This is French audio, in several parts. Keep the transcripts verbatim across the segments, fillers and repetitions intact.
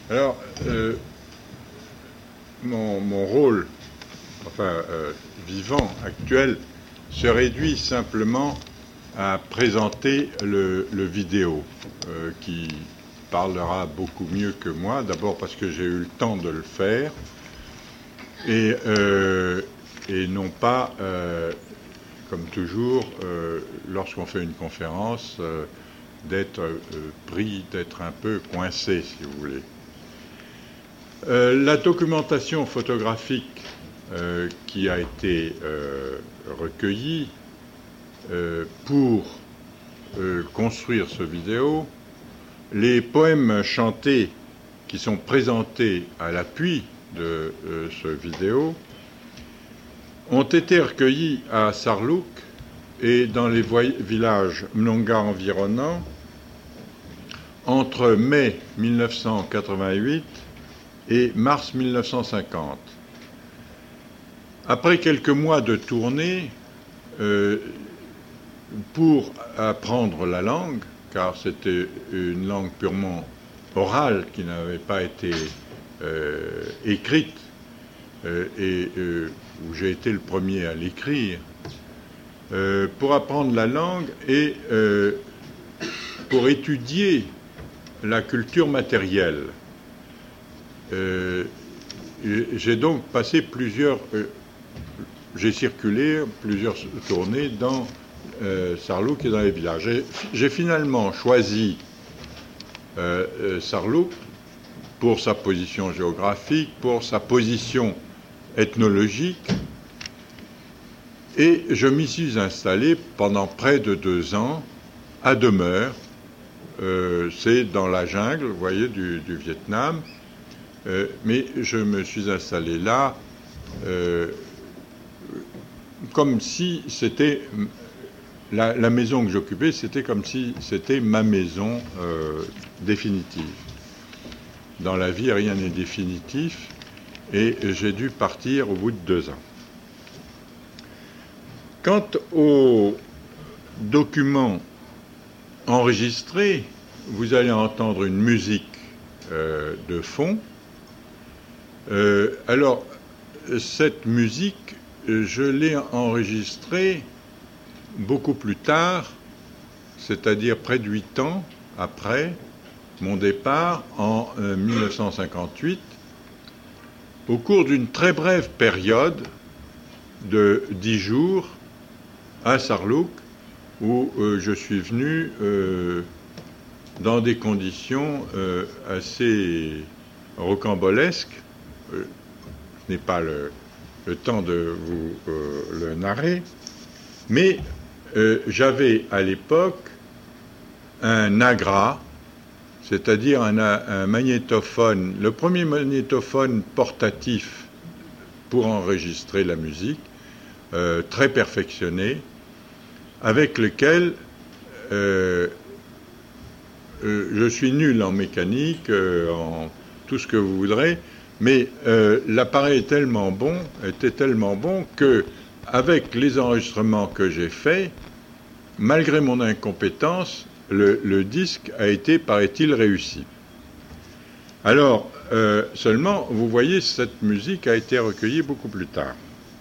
Alors, euh, mon, mon rôle, enfin, euh, vivant, actuel, se réduit simplement à présenter le, le vidéo, euh, qui parlera beaucoup mieux que moi, d'abord parce que j'ai eu le temps de le faire, et, euh, et non pas, euh, comme toujours, euh, lorsqu'on fait une conférence, euh, d'être euh, pris, d'être un peu coincé, si vous voulez. Euh, la documentation photographique euh, qui a été euh, recueillie euh, pour euh, construire ce vidéo, les poèmes chantés qui sont présentés à l'appui de euh, ce vidéo ont été recueillis à Sarlouk et dans les villages Mnonga environnants entre mai mille neuf cent quatre-vingt-huit et mars mille neuf cent cinquante. Après quelques mois de tournée, euh, pour apprendre la langue, car c'était une langue purement orale qui n'avait pas été euh, écrite, euh, et euh, où j'ai été le premier à l'écrire, euh, pour apprendre la langue et euh, pour étudier la culture matérielle. Euh, j'ai donc passé plusieurs... Euh, j'ai circulé plusieurs tournées dans euh, Sarlouk et dans les villages. J'ai finalement choisi euh, euh, Sarlouk pour sa position géographique, pour sa position ethnologique, et je m'y suis installé pendant près de deux ans à demeure. Euh, c'est dans la jungle, vous voyez, du, du Vietnam. Euh, mais je me suis installé là euh, comme si c'était la, la maison que j'occupais, c'était comme si c'était ma maison euh, définitive. Dans la vie, rien n'est définitif, et j'ai dû partir au bout de deux ans. Quant aux documents enregistrés, vous allez entendre une musique euh, de fond. Euh, alors, cette musique, je l'ai enregistrée beaucoup plus tard, c'est-à-dire près de huit ans après mon départ en euh, mille neuf cent cinquante-huit, au cours d'une très brève période de dix jours à Sarlouk, où euh, je suis venu euh, dans des conditions euh, assez rocambolesques. Euh, ce n'est pas le, le temps de vous euh, le narrer, mais euh, j'avais à l'époque un Nagra, c'est-à-dire un, un magnétophone, le premier magnétophone portatif pour enregistrer la musique, euh, très perfectionné, avec lequel euh, euh, je suis nul en mécanique, euh, en tout ce que vous voudrez, mais euh, l'appareil est tellement bon, était tellement bon que, avec les enregistrements que j'ai faits, malgré mon incompétence, le, le disque a été, paraît-il, réussi. Alors, euh, seulement, vous voyez, cette musique a été recueillie beaucoup plus tard.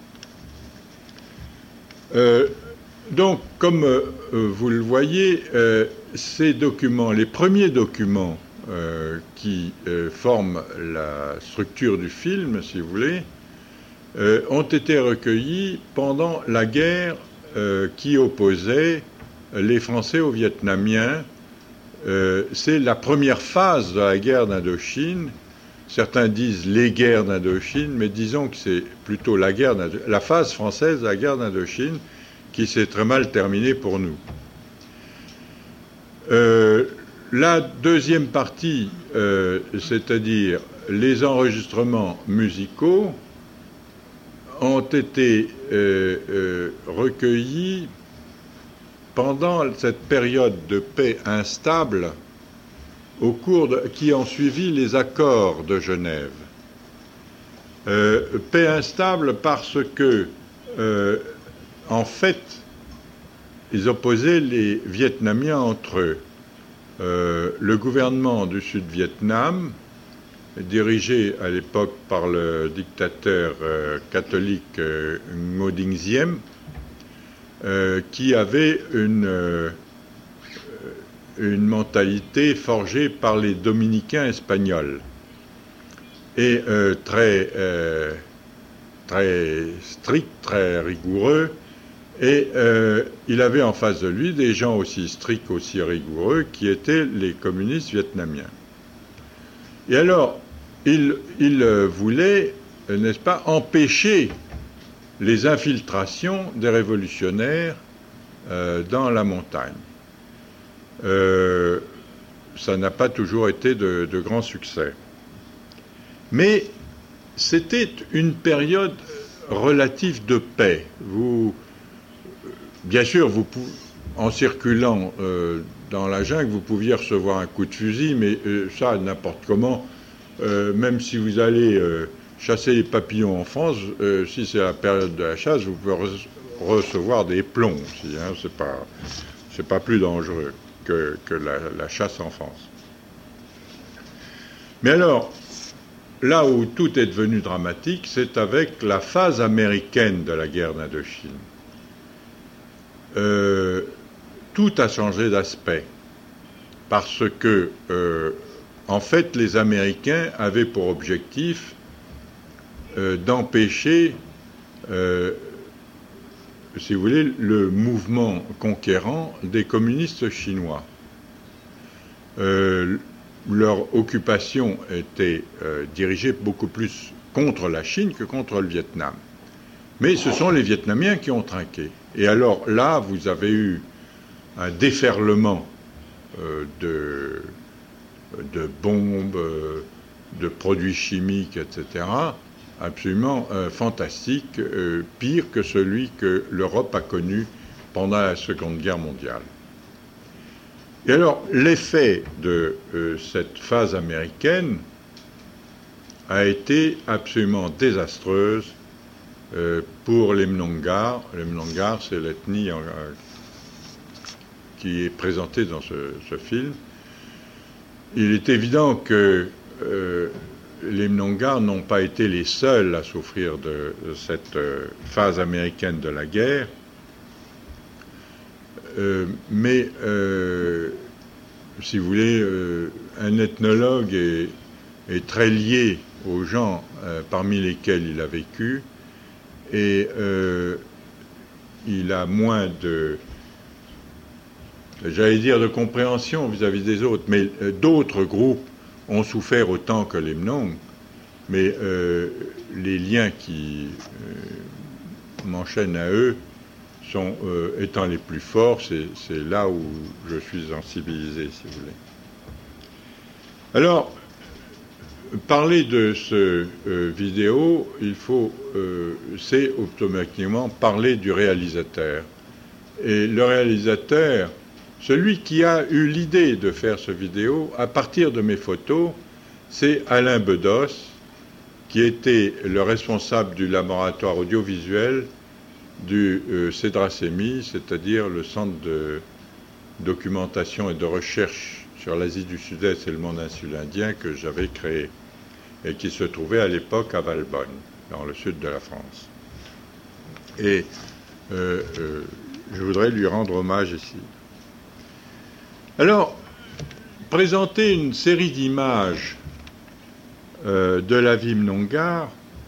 Euh, donc, comme euh, vous le voyez, euh, ces documents, les premiers documents euh, qui euh, forment la structure du film, si vous voulez, euh, ont été recueillis pendant la guerre euh, qui opposait les Français aux Vietnamiens. Euh, c'est la première phase de la guerre d'Indochine. Certains disent les guerres d'Indochine, mais disons que c'est plutôt la, guerre la phase française de la guerre d'Indochine qui s'est très mal terminée pour nous. Euh, la deuxième partie, euh, c'est-à-dire les enregistrements musicaux, ont été euh, euh, recueillis pendant cette période de paix instable au cours de, qui ont suivi les accords de Genève. Euh, paix instable parce que, euh, en fait, ils opposaient les Vietnamiens entre eux. Euh, le gouvernement du Sud-Vietnam dirigé à l'époque par le dictateur euh, catholique euh, Ngo Dinh euh, qui avait une, euh, une mentalité forgée par les dominicains espagnols et euh, très, euh, très strict, très rigoureux. Et euh, il avait en face de lui des gens aussi stricts, aussi rigoureux, qui étaient les communistes vietnamiens. Et alors, il, il voulait, n'est-ce pas, empêcher les infiltrations des révolutionnaires euh, dans la montagne. Euh, ça n'a pas toujours été de, de grand succès. Mais c'était une période relative de paix. Vous... Bien sûr, vous, en circulant euh, dans la jungle, vous pouviez recevoir un coup de fusil, mais euh, ça, n'importe comment, euh, même si vous allez euh, chasser les papillons en France, euh, si c'est la période de la chasse, vous pouvez re recevoir des plombs aussi. Hein, c'est pas, c'est pas plus dangereux que, que la, la chasse en France. Mais alors, là où tout est devenu dramatique, c'est avec la phase américaine de la guerre d'Indochine. Euh, tout a changé d'aspect parce que, euh, en fait, les Américains avaient pour objectif euh, d'empêcher, euh, si vous voulez, le mouvement conquérant des communistes chinois. Euh, leur occupation était euh, dirigée beaucoup plus contre la Chine que contre le Vietnam. Mais ce sont les Vietnamiens qui ont trinqué. Et alors là, vous avez eu un déferlement euh, de, de bombes, euh, de produits chimiques, et cetera, absolument euh, fantastique, euh, pire que celui que l'Europe a connu pendant la Seconde Guerre mondiale. Et alors, l'effet de euh, cette phase américaine a été absolument désastreuse Euh, pour les Mnongar. Les Mnongar, c'est l'ethnie euh, qui est présentée dans ce, ce film. Il est évident que euh, les Mnongar n'ont pas été les seuls à souffrir de, de cette euh, phase américaine de la guerre, euh, mais euh, si vous voulez, euh, un ethnologue est, est très lié aux gens euh, parmi lesquels il a vécu. Et euh, il a moins de, j'allais dire, de compréhension vis-à-vis des autres. Mais euh, d'autres groupes ont souffert autant que les Mnong. Mais euh, les liens qui euh, m'enchaînent à eux sont, euh, étant les plus forts, c'est là où je suis sensibilisé, si vous voulez. Alors, parler de ce euh, vidéo, il faut, euh, c'est automatiquement parler du réalisateur. Et le réalisateur, celui qui a eu l'idée de faire ce vidéo, à partir de mes photos, c'est Alain Bedos, qui était le responsable du laboratoire audiovisuel du euh, CEDRACEMI, c'est-à-dire le centre de documentation et de recherche sur l'Asie du Sud-Est et le monde insulindien que j'avais créé, et qui se trouvait à l'époque à Valbonne, dans le sud de la France. Et euh, euh, je voudrais lui rendre hommage ici. Alors, présenter une série d'images euh, de la vie Mnongar,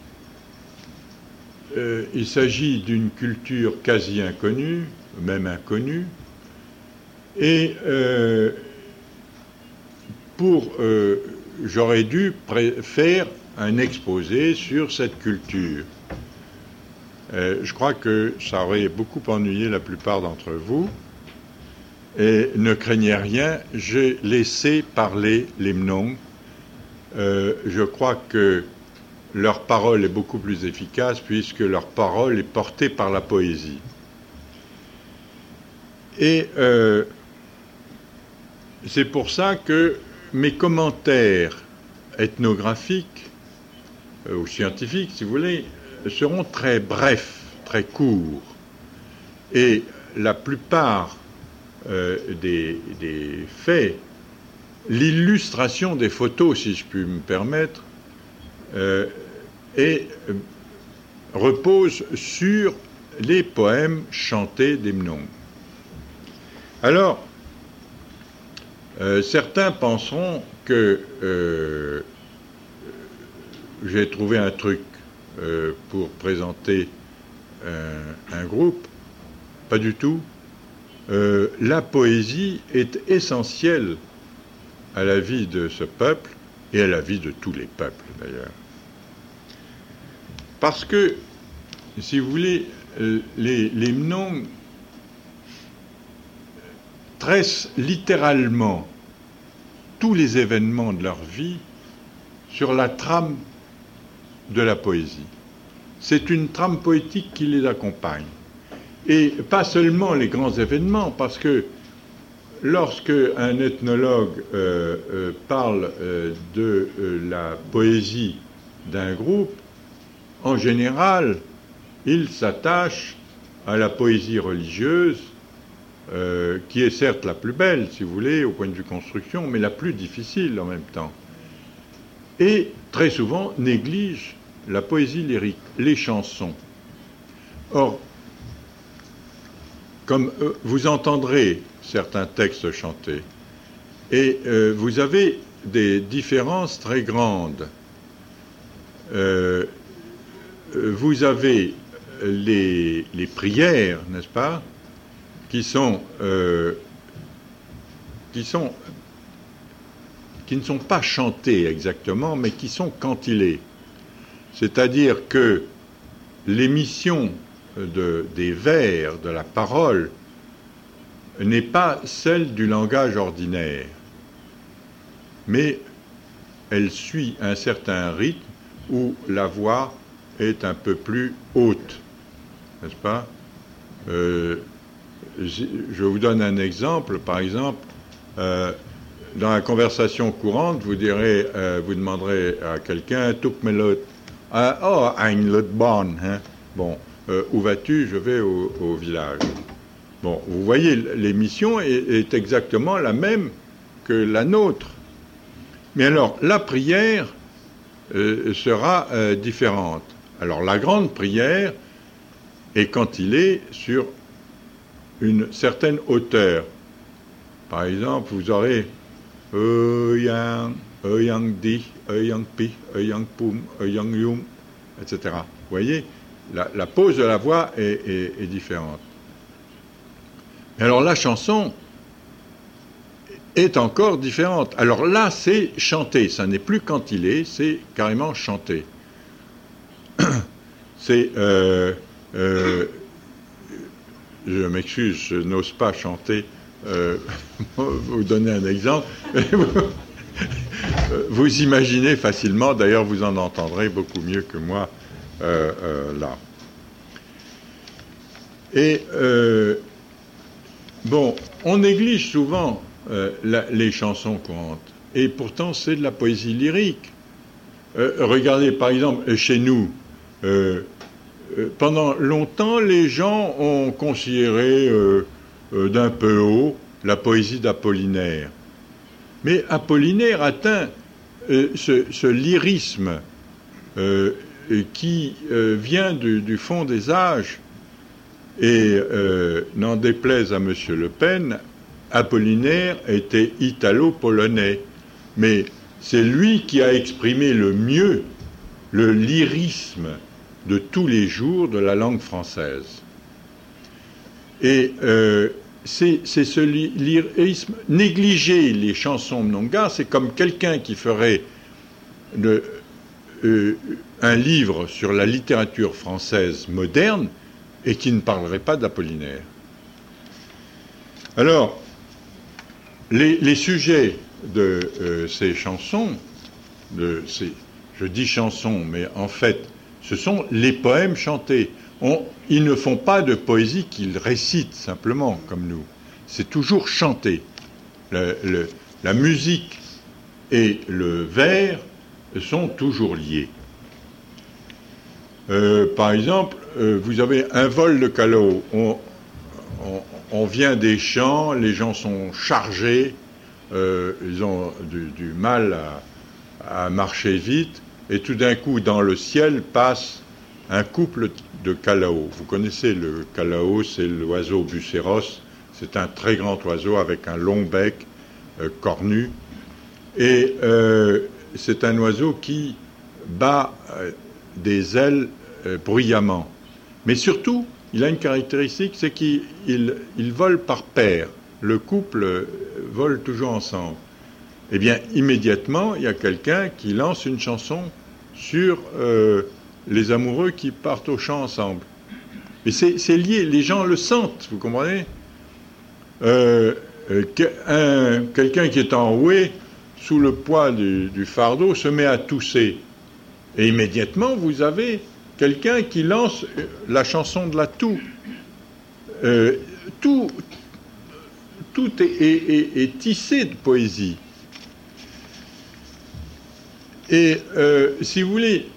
euh, il s'agit d'une culture quasi inconnue, même inconnue, et euh, pour... Euh, j'aurais dû faire un exposé sur cette culture. Euh, je crois que ça aurait beaucoup ennuyé la plupart d'entre vous. Et ne craignez rien, j'ai laissé parler les Mnong. Euh, je crois que leur parole est beaucoup plus efficace puisque leur parole est portée par la poésie. Et euh, c'est pour ça que mes commentaires ethnographiques euh, ou scientifiques, si vous voulez, seront très brefs, très courts. Et la plupart euh, des, des faits l'illustration des photos, si je puis me permettre, euh, et euh, repose sur les poèmes chantés des Mnongues. Alors, euh, certains penseront que euh, j'ai trouvé un truc euh, pour présenter euh, un groupe. Pas du tout. Euh, la poésie est essentielle à la vie de ce peuple et à la vie de tous les peuples d'ailleurs. Parce que, si vous voulez, les, les Mnongues tressent littéralement tous les événements de leur vie sur la trame de la poésie. C'est une trame poétique qui les accompagne. Et pas seulement les grands événements, parce que lorsque un ethnologue euh, euh, parle euh, de euh, la poésie d'un groupe, en général, il s'attache à la poésie religieuse, euh, qui est certes la plus belle, si vous voulez, au point de vue construction, mais la plus difficile en même temps. Et très souvent néglige la poésie lyrique, les chansons. Or, comme euh, vous entendrez certains textes chantés, et euh, vous avez des différences très grandes. Euh, vous avez les, les prières, n'est-ce pas, qui sont, euh, qui sont, qui ne sont pas chantées exactement, mais qui sont cantilées. C'est-à-dire que l'émission de, des vers, de la parole, n'est pas celle du langage ordinaire, mais elle suit un certain rythme où la voix est un peu plus haute, n'est-ce pas? euh, Je vous donne un exemple. Par exemple, euh, dans la conversation courante, vous direz, euh, vous demanderez à quelqu'un, « Tuk me lot » Ah, oh, ein lot bon, hein. Bon, euh, où vas-tu? Je vais au, au village. Bon, vous voyez, l'émission est, est exactement la même que la nôtre. Mais alors, la prière euh, sera euh, différente. Alors, la grande prière est cantilée sur une certaine hauteur. Par exemple, vous aurez E yang, E yang di, E yang pi, E yang pum, E yang yum, et cetera. Vous voyez, la, la pose de la voix est, est, est différente. Alors la chanson est encore différente. Alors là, c'est chanté, ça n'est plus cantilé, c'est carrément chanté. C'est, euh, euh, je m'excuse, je n'ose pas chanter, euh, vous donner un exemple. Vous imaginez facilement, d'ailleurs vous en entendrez beaucoup mieux que moi euh, euh, là. Et euh, bon, on néglige souvent euh, la, les chansons courantes, et pourtant c'est de la poésie lyrique. Euh, regardez par exemple chez nous, euh, euh, pendant longtemps les gens ont considéré euh, euh, d'un peu haut la poésie d'Apollinaire. Mais Apollinaire atteint euh, ce, ce lyrisme euh, qui euh, vient du, du fond des âges. Et euh, n'en déplaise à M. Le Pen, Apollinaire était italo-polonais. Mais c'est lui qui a exprimé le mieux le lyrisme de tous les jours de la langue française. Et euh, c'est, c'est ce lyrisme. Négliger les chansons mnongas, c'est comme quelqu'un qui ferait le, euh, un livre sur la littérature française moderne et qui ne parlerait pas d'Apollinaire. Alors, les, les sujets de euh, ces chansons, de ces, je dis chansons, mais en fait, ce sont les poèmes chantés. On, ils ne font pas de poésie qu'ils récitent simplement, comme nous. C'est toujours chanté. Le, le, la musique et le vers sont toujours liés. Euh, par exemple, euh, vous avez un vol de Callot. On, on, on vient des champs, les gens sont chargés, euh, ils ont du, du mal à, à marcher vite, et tout d'un coup, dans le ciel, passe un couple de calaos. Vous connaissez le calao, c'est l'oiseau bucéros, c'est un très grand oiseau avec un long bec euh, cornu, et euh, c'est un oiseau qui bat euh, des ailes euh, bruyamment. Mais surtout, il a une caractéristique, c'est qu'il il, il vole par paire. Le couple vole toujours ensemble. Eh bien, immédiatement, il y a quelqu'un qui lance une chanson sur euh, les amoureux qui partent au champ ensemble. Et c'est, c'est lié, les gens le sentent, vous comprenez euh, un, Quelqu'un qui est enroué, sous le poids du, du fardeau, se met à tousser. Et immédiatement, vous avez quelqu'un qui lance la chanson de la toux. Euh, tout, tout est, est, est, est tissé de poésie. Et euh, si vous voulez,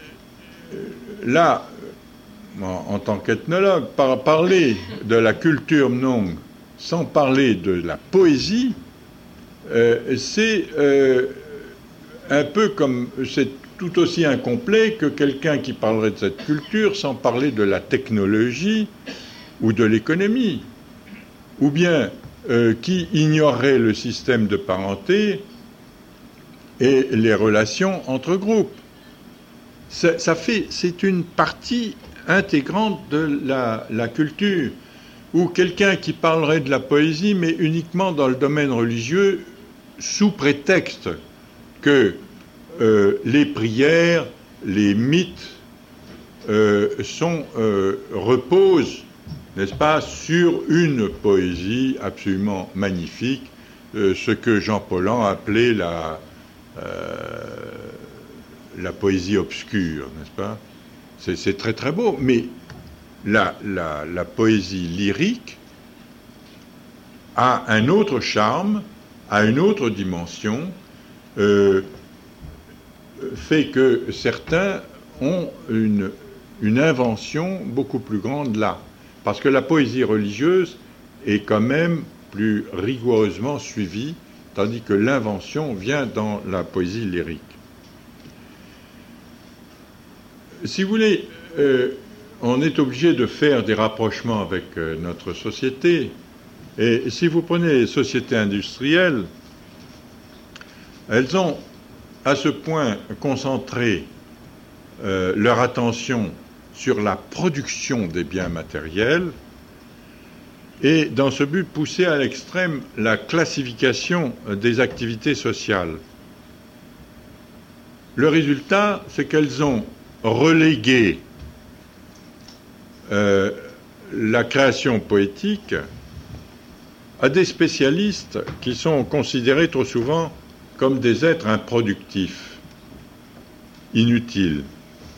là, en, en tant qu'ethnologue, par, parler de la culture mnongue sans parler de la poésie, euh, c'est euh, un peu comme... c'est tout aussi incomplet que quelqu'un qui parlerait de cette culture sans parler de la technologie ou de l'économie, ou bien euh, qui ignorerait le système de parenté et les relations entre groupes. Ça, ça fait, c'est une partie intégrante de la, la culture, ou quelqu'un qui parlerait de la poésie, mais uniquement dans le domaine religieux, sous prétexte que Euh, les prières, les mythes euh, sont, euh, reposent, n'est-ce pas, sur une poésie absolument magnifique, euh, ce que Jean Paulhan appelait la, euh, la poésie obscure, n'est-ce pas? C'est, c'est très très beau, mais la, la, la poésie lyrique a un autre charme, a une autre dimension, euh, fait que certains ont une, une invention beaucoup plus grande là. Parce que la poésie religieuse est quand même plus rigoureusement suivie, tandis que l'invention vient dans la poésie lyrique. Si vous voulez, euh, on est obligé de faire des rapprochements avec euh, notre société. Et si vous prenez les sociétés industrielles, elles ont à ce point concentrer euh, leur attention sur la production des biens matériels et dans ce but pousser à l'extrême la classification des activités sociales. Le résultat, c'est qu'elles ont relégué euh, la création poétique à des spécialistes qui sont considérés trop souvent comme des êtres improductifs, inutiles.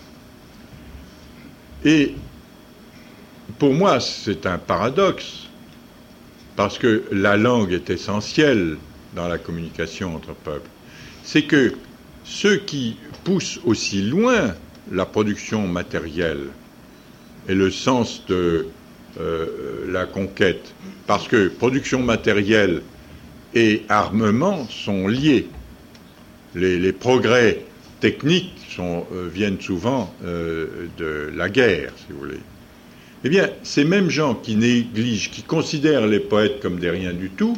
Et pour moi, c'est un paradoxe, parce que la langue est essentielle dans la communication entre peuples. C'est que ceux qui poussent aussi loin la production matérielle et le sens de euh, la conquête, parce que production matérielle et armement sont liés. Les, les progrès techniques sont, euh, viennent souvent euh, de la guerre, si vous voulez. Eh bien, ces mêmes gens qui négligent, qui considèrent les poètes comme des riens du tout,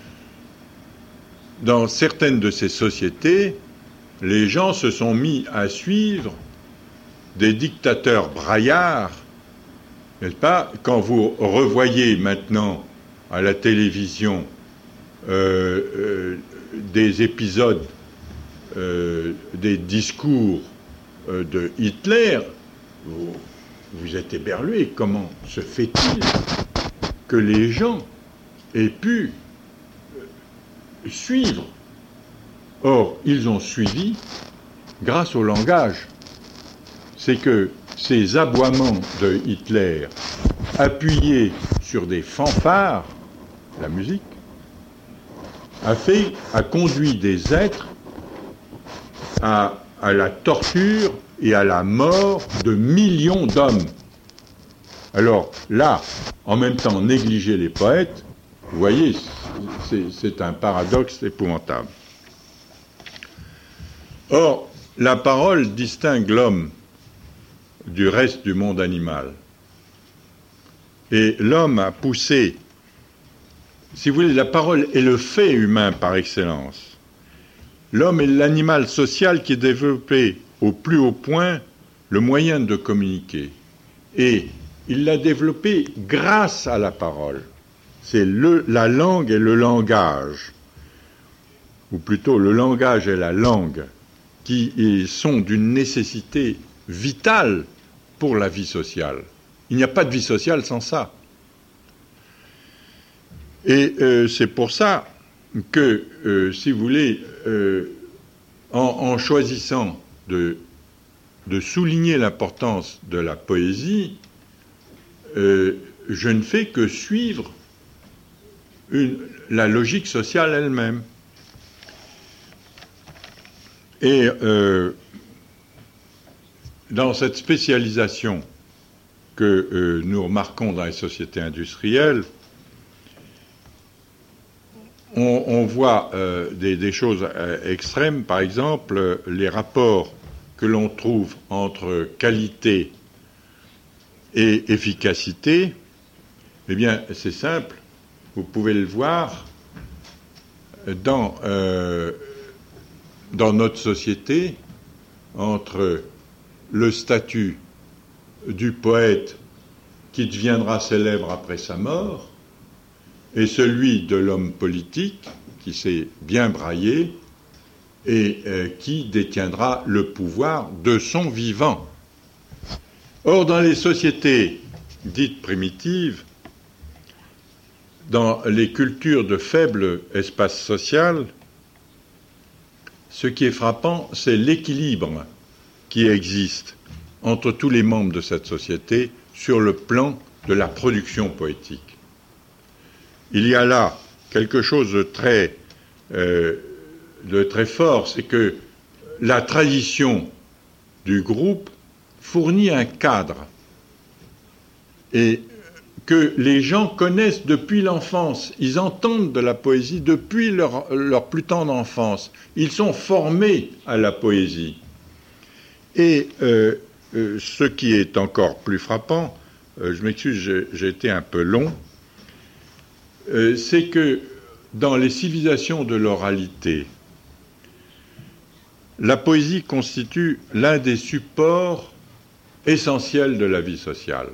dans certaines de ces sociétés, les gens se sont mis à suivre des dictateurs braillards, n'est-ce pas? Quand vous revoyez maintenant à la télévision Euh, euh, des épisodes, euh, des discours euh, de Hitler, vous, vous êtes éberlués. Comment se fait-il que les gens aient pu euh, suivre? Or, ils ont suivi grâce au langage. C'est que ces aboiements de Hitler, appuyés sur des fanfares, la musique, a fait, a conduit des êtres à, à la torture et à la mort de millions d'hommes. Alors là, en même temps, négliger les poètes, vous voyez, c'est un paradoxe épouvantable. Or, la parole distingue l'homme du reste du monde animal. Et l'homme a poussé, si vous voulez, la parole est le fait humain par excellence. L'homme est l'animal social qui a développé au plus haut point le moyen de communiquer. Et il l'a développé grâce à la parole. C'est le, la langue et le langage, ou plutôt le langage et la langue, qui sont d'une nécessité vitale pour la vie sociale. Il n'y a pas de vie sociale sans ça. Et euh, c'est pour ça que, euh, si vous voulez, euh, en, en choisissant de, de souligner l'importance de la poésie, euh, je ne fais que suivre une, la logique sociale elle-même. Et euh, dans cette spécialisation que euh, nous remarquons dans les sociétés industrielles, on, on voit euh, des, des choses euh, extrêmes, par exemple, euh, les rapports que l'on trouve entre qualité et efficacité. Eh bien, c'est simple, vous pouvez le voir dans, euh, dans notre société, entre le statut du poète qui deviendra célèbre après sa mort et celui de l'homme politique qui s'est bien braillé et euh, qui détiendra le pouvoir de son vivant. Or, dans les sociétés dites primitives, dans les cultures de faible espace social, ce qui est frappant, c'est l'équilibre qui existe entre tous les membres de cette société sur le plan de la production poétique. Il y a là quelque chose de très, euh, de très fort, c'est que la tradition du groupe fournit un cadre et que les gens connaissent depuis l'enfance. Ils entendent de la poésie depuis leur, leur plus tendre enfance. Ils sont formés à la poésie. Et euh, euh, ce qui est encore plus frappant, euh, je m'excuse, j'ai été un peu long, euh, c'est que dans les civilisations de l'oralité, la poésie constitue l'un des supports essentiels de la vie sociale.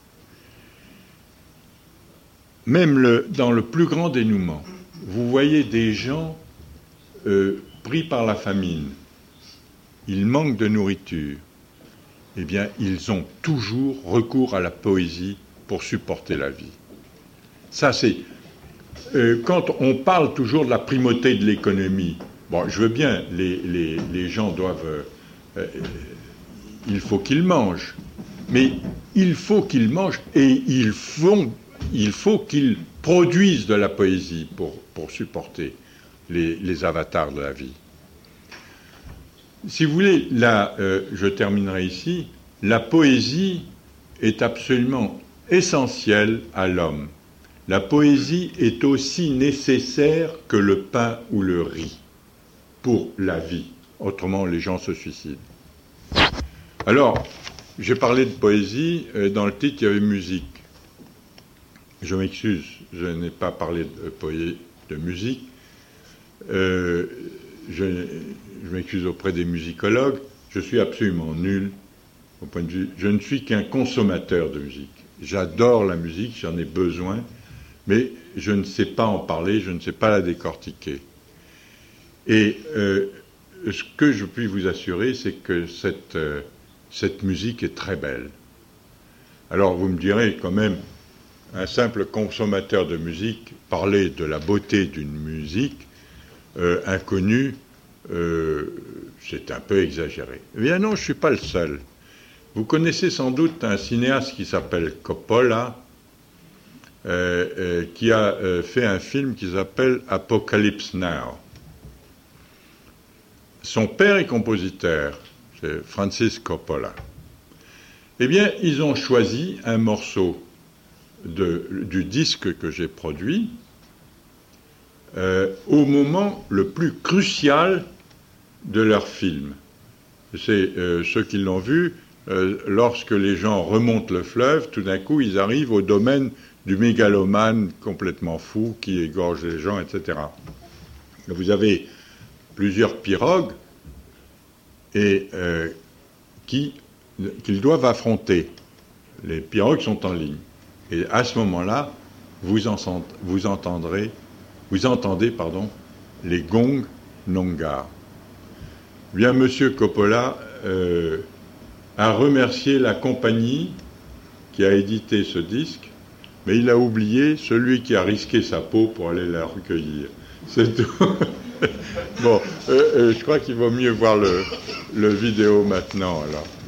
Même le, dans le plus grand dénouement, vous voyez des gens euh, pris par la famine, ils manquent de nourriture, eh bien, ils ont toujours recours à la poésie pour supporter la vie. Ça, c'est... Euh, quand on parle toujours de la primauté de l'économie, bon, je veux bien, les, les, les gens doivent... Euh, euh, il faut qu'ils mangent, mais il faut qu'ils mangent et ils font... Il faut qu'ils produisent de la poésie pour, pour supporter les, les avatars de la vie. Si vous voulez, là, euh, je terminerai ici, la poésie est absolument essentielle à l'homme. La poésie est aussi nécessaire que le pain ou le riz pour la vie. Autrement, les gens se suicident. Alors, j'ai parlé de poésie, euh, dans le titre, il y avait musique. Je m'excuse, je n'ai pas parlé de, poé- de musique. Euh, je, je m'excuse auprès des musicologues. Je suis absolument nul au point de vue. Je ne suis qu'un consommateur de musique. J'adore la musique, j'en ai besoin, mais je ne sais pas en parler, je ne sais pas la décortiquer. Et euh, ce que je puis vous assurer, c'est que cette, euh, cette musique est très belle. Alors vous me direz quand même, un simple consommateur de musique, parler de la beauté d'une musique euh, inconnue, euh, c'est un peu exagéré. Eh bien non, je ne suis pas le seul. Vous connaissez sans doute un cinéaste qui s'appelle Coppola, euh, euh, qui a euh, fait un film qui s'appelle Apocalypse Now. Son père est compositeur, c'est Francis Coppola. Eh bien, ils ont choisi un morceau De, du disque que j'ai produit euh, au moment le plus crucial de leur film. C'est euh, ceux qui l'ont vu, euh, lorsque les gens remontent le fleuve, tout d'un coup ils arrivent au domaine du mégalomane complètement fou qui égorge les gens, et cetera. Vous avez plusieurs pirogues et euh, qui qu'ils doivent affronter. Les pirogues sont en ligne. Et à ce moment-là, vous, en, vous entendrez, vous entendez, pardon, les gongs nongar. Bien, Monsieur Coppola euh, a remercié la compagnie qui a édité ce disque, mais il a oublié celui qui a risqué sa peau pour aller la recueillir. C'est tout. Bon, euh, euh, je crois qu'il vaut mieux voir le, le vidéo maintenant, alors.